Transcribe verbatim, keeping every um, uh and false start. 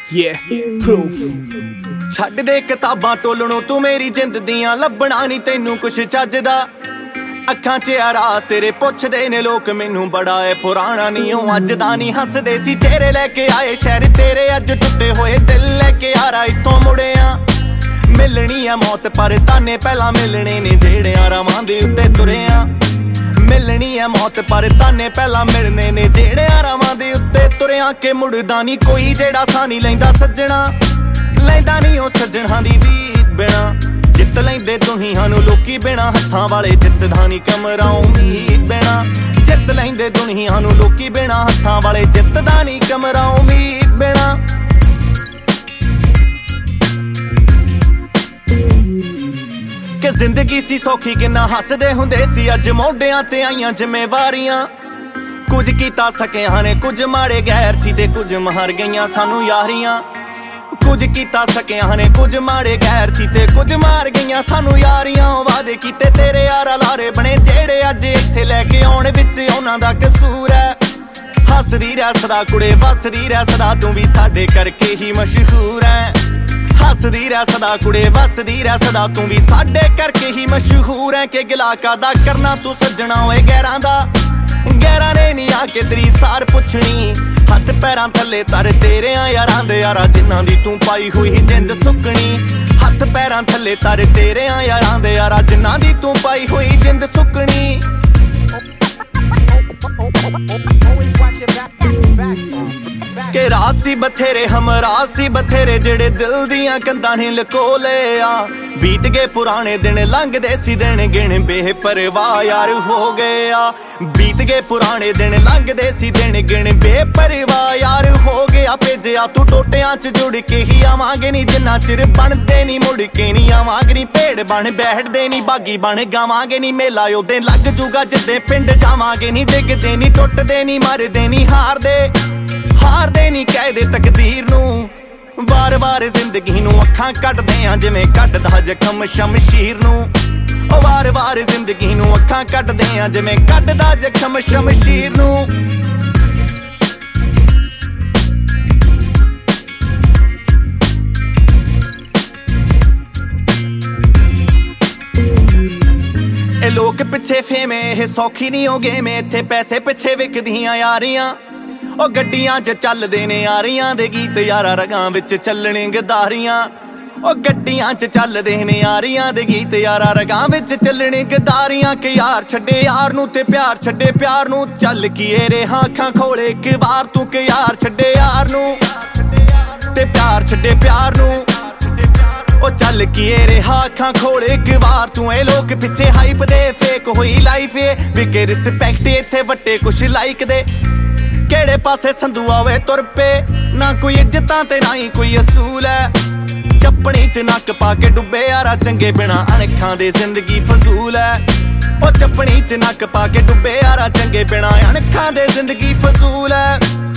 Yeah, proof. ਛੱਡ ਦੇ ਕਿਤਾਬਾਂ ਟੋਲਣੋਂ ਤੂੰ ਮੇਰੀ ਜਿੰਦ ਦੀਆਂ ਲੱਭਣਾ ਨਹੀਂ ਤੈਨੂੰ ਕੁਛ ਚੱਜਦਾ। ਅੱਖਾਂ 'ਚ ਆਰਾਸ ਤੇਰੇ ਪੁੱਛਦੇ ਨੇ ਲੋਕ ਮੈਨੂੰ ਬੜਾ ਏ ਪੁਰਾਣਾ ਨਹੀਂ ਉਹ ਅੱਜ ਦਾ ਨਹੀਂ। ਹੱਸਦੇ ਸੀ ਤੇਰੇ ਲੈ ਕੇ ਆਏ ਸ਼ਹਿਰ ਤੇਰੇ ਅੱਜ ਟੁੱਟੇ ਹੋਏ ਦਿਲ ਲੈ ਕੇ ਆਰਾ ਇੱਥੋਂ ਮੁੜਿਆ। ਮਿਲਣੀ ਆ ਮੌਤ ਪਰ ਤਾਨੇ ਪਹਿਲਾਂ ਮਿਲਣੇ ਨੇ ਜਿਹੜਿਆਂ ਰਾਵਾਂ ਦੇ ਉੱਤੇ ਤੁਰਿਆ। ਮਿਲਣੀ ਆ ਮੌਤ ਪਰ ਤਾਨੇ ਪਹਿਲਾਂ ਮਿਲਣੇ ਨੇ ਜਿਹੜਿਆਂ ਰਾਵਾਂ ਦੇ ਉੱਤੇ ਤੁਰਿਆ। ਕਿ ਮੁੜਦਾ ਨਹੀਂ ਕੋਈ ਜਿਹੜਾ ਸਾਹ ਨਹੀਂ ਲੈਂਦਾ ਸੱਜਣਾ, ਲੈਂਦਾ ਨਹੀਂ ਉਹ ਸੱਜਣਾ ਦੀ ਦੀਦ ਬਿਨਾ। ਜਿੱਤ ਲੈਂਦੇ ਦੁਨੀਆਂ ਨੂੰ ਲੋਕੀ ਬਿਨਾ ਹੱਥਾਂ ਵਾਲੇ ਜਿੱਤਦਾ ਨਹੀਂ ਕਮਰਾ ਉਮੀਦ ਬਿਨਾ। ਜਿੱਤ ਲੈਂਦੇ ਦੁਨੀਆਂ ਨੂੰ ਲੋਕੀ ਬਿਨਾ ਹੱਥਾਂ ਵਾਲੇ ਜਿੱਤਦਾ ਨਹੀਂ ਕਮਰਾ ਉਮੀਦ ਬਿਨਾ। ਕਿ ਜ਼ਿੰਦਗੀ ਸੀ ਸੌਖੀ ਕਿੰਨਾ ਹੱਸਦੇ ਹੁੰਦੇ ਸੀ, ਅੱਜ ਮੋਢਿਆਂ ਤੇ ਆਈਆਂ ਜ਼ਿੰਮੇਵਾਰੀਆਂ। ਕੁਝ ਕੀਤਾ ਸਕਿਆ ਨੇ ਕੁਝ ਮਾੜੇ ਗੈਰ ਸੀ ਤੇ ਕੁਝ ਮਾਰ ਗਈਆਂ ਸਾਨੂੰ ਯਾਰੀਆਂ। ਕੁਝ ਕੀਤਾ ਸਕਿਆ ਨੇ ਕੁਝ ਮਾੜੇ ਗੈਰ ਸੀ ਤੇ ਕੁਝ ਮਾਰ ਗਈਆਂ ਸਾਨੂੰ ਯਾਰੀਆਂ। ਵਾਅਦੇ ਕੀਤੇ ਤੇਰੇ ਯਾਰਾ ਲਾਰੇ ਬਣੇ ਜਿਹੜੇ ਅੱਜ ਇੱਥੇ ਲੈ ਕੇ ਆਉਣ ਵਿੱਚ ਉਹਨਾਂ ਦਾ ਕਸੂਰ ਹੈ। ਹੱਸਦੀ ਰਹਿ ਸਦਾ ਕੁੜੇ ਵਸਦੀ ਰਹਿ ਸਦਾ ਤੂੰ ਵੀ ਸਾਡੇ ਕਰਕੇ ਹੀ ਮਸ਼ਹੂਰ ਹੈ। ਹੱਸਦੀ ਰਹਿ ਸਦਾ ਕੁੜੇ ਵਸਦੀ ਰਹਿ ਸਦਾ ਤੂੰ ਵੀ ਸਾਡੇ ਕਰਕੇ ਹੀ ਮਸ਼ਹੂਰ ਹੈ। ਕਿ ਗਿਲਾ ਕਾਦਾ ਕਰਨਾ ਤੂੰ ਸੱਜਣਾ ਓਏ ਗੈਰਾਂ ਦਾ, ਗੈਰਾਂ ਨੇ ਨੀ ਆ ਕੇ ਤੇਰੀ ਸਾਰ ਪੁੱਛਣੀ। ਹੱਥ ਪੈਰਾਂ ਥੱਲੇ ਤਰ ਤੇਰਿਆਂ ਯਾਰਾਂ ਦੇ ਯਾਰਾ ਜਿਨ੍ਹਾਂ ਦੀ ਤੂੰ ਪਾਈ ਹੋਈ ਜਿੰਦ ਸੁੱਕਣੀ। ਹੱਥ ਪੈਰਾਂ ਥੱਲੇ ਤਰ ਤੇਰਿਆਂ ਯਾਰਾਂ ਦੇ ਯਾਰਾ ਜਿਨ੍ਹਾਂ ਦੀ ਤੂੰ ਪਾਈ ਹੋਈ ਜਿੰਦ ਸੁੱਕਣੀ। ਕਿ ਰਾਤ ਸੀ ਬਥੇਰੇ ਹਮਰਾਹ ਸੀ ਬਥੇਰੇ ਜਿਹੜੇ ਦਿਲ ਦੀਆਂ ਕੰਧਾਂ ਨੇ ਲਕੋ ਲਿਆ। ਬੀਤ ਗਏ ਪੁਰਾਣੇ ਦਿਨ ਲੰਘਦੇ ਸੀ ਦਿਨ ਗਿਣ ਬੇਪਰਵਾਹ ਯਾਰ ਹੋ ਗਿਆ। ਬੀਤ ਗਏ ਪੁਰਾਣੇ ਦਿਨ ਲੰਘਦੇ ਸੀ ਦਿਨ ਗਿਣ ਬੇਪਰਵਾਹ ਯਾਰ ਹੋ ਗਿਆ। ਭੇਜਿਆ ਤੂੰ ਟੋਟਿਆਂ 'ਚ ਜੁੜ ਕੇ ਹੀ ਆਵਾਂਗੇ ਨੀ ਜਿੰਨਾ ਚਿਰ ਬਣਦੇ ਨੀ ਮੁੜ ਕੇ ਨੀ ਆਵਾਂਗੇ ਨੀ। ਭੇੜ ਬਣ ਬੈਠਦੇ ਨੀ ਬਾਗੀ ਬਣ ਗਾਵਾਂਗੇ ਨੀ ਮੇਲਾ ਉਹਦੇ ਲੱਗ ਜੂਗਾ ਜਿੱਦੇ ਪਿੰਡ ਜਾਵਾਂਗੇ ਨੀ। ਡਿੱਗਦੇ ਨੀ ਟੁੱਟਦੇ ਨੀ ਮਰਦੇ ਨੀ ਹਾਰਦੇ ਹਾਰਦੇ ਨੀ ਕਹਿਦੇ ਤਕਦੀਰ ਨੂੰ। ਵਾਰ ਵਾਰ ਜ਼ਿੰਦਗੀ ਨੂੰ ਅੱਖਾਂ ਕੱਢਦੇ ਆ ਜਿਵੇਂ ਕੱਢਦਾ ਜ਼ਖਮ ਸ਼ਮਸ਼ੀਰ ਨੂੰ। ਉਹ ਵਾਰ ਵਾਰ ਜ਼ਿੰਦਗੀ ਨੂੰ ਅੱਖਾਂ ਕੱਢਦੇ ਆ ਜਿਵੇਂ ਕੱਢਦਾ ਜ਼ਖਮ ਸ਼ਮਸ਼ੀਰ ਨੂੰ। ਇਹ ਲੋਕ ਪਿੱਛੇ ਫੇਮੇ ਇਹ ਸੌਖੀ ਨਹੀਂ ਹੋ ਗਏ ਮੈਂ ਇੱਥੇ ਪੈਸੇ ਪਿੱਛੇ ਵਿਕਦੀਆਂ ਯਾਰੀਆਂ। ਉਹ ਗੱਡੀਆਂ 'ਚ ਚੱਲਦੇ ਨੇ ਯਾਰੀਆਂ ਦੇ ਗੀਤ ਯਾਰਾ ਰਗਾਂ ਵਿੱਚ ਚੱਲਣੇ ਗਦਾਰੀਆਂ। ਉਹ ਗੱਡੀਆਂ 'ਚ ਚੱਲਦੇ ਨੇ ਯਾਰੀਆਂ ਦੇ ਗੀਤ ਯਾਰਾ ਰਗਾਂ ਵਿੱਚ ਚੱਲਣੇ ਗਦਾਰੀਆਂ। ਕਿ ਯਾਰ ਛੱਡੇ ਯਾਰ ਨੂੰ ਤੇ ਪਿਆਰ ਛੱਡੇ ਪਿਆਰ ਨੂੰ। ਚੱਲ ਕੀਏ ਰਿਹਾ ਅੱਖਾਂ ਖੋਲੇ ਇੱਕ ਵਾਰ ਤੂੰ ਕਿ ਯਾਰ ਛੱਡੇ ਯਾਰ ਨੂੰ ਤੇ ਪਿਆਰ ਛੱਡੇ ਪਿਆਰ ਨੂੰ। ਉਹ ਚੱਲ ਕੀਏ ਰਿਹਾ ਅੱਖਾਂ ਖੋਲੇ ਇੱਕ ਵਾਰ ਤੂੰ। ਇਹ ਲੋਕ ਪਿੱਛੇ ਹਾਈਪ ਦੇ ਫੇਕ ਹੋਈ ਲਾਈਫ ਏ ਵਿਕੇ ਰਿਸਪੈਕਟ ਇੱਥੇ ਵੱਟੇ ਕੁਛ ਲਾਈਕ ਦੇ। ਕਿਹੜੇ ਪਾਸੇ ਸੰਧੂ ਆਵੇ ਤੁਰ ਪੇ ਨਾ ਕੋਈ ਇੱਜ਼ਤਾਂ ਤੇ ਨਾ ਹੀ ਕੋਈ ਅਸੂਲ ਹੈ। ਚੱਪਣੀ 'ਚ ਨੱਕ ਪਾ ਕੇ ਡੁੱਬੇ ਯਾਰਾ ਚੰਗੇ ਬਿਨਾ ਅਣਖਾਂ ਦੇ ਜ਼ਿੰਦਗੀ ਫਜ਼ੂਲ ਹੈ। ਉਹ ਚੱਪਣੀ 'ਚ ਨੱਕ ਪਾ ਕੇ ਡੁੱਬੇ ਯਾਰਾ ਚੰਗੇ ਬਿਨਾ ਅਣਖਾਂ ਦੇ ਜ਼ਿੰਦਗੀ ਫਜ਼ੂਲ ਹੈ।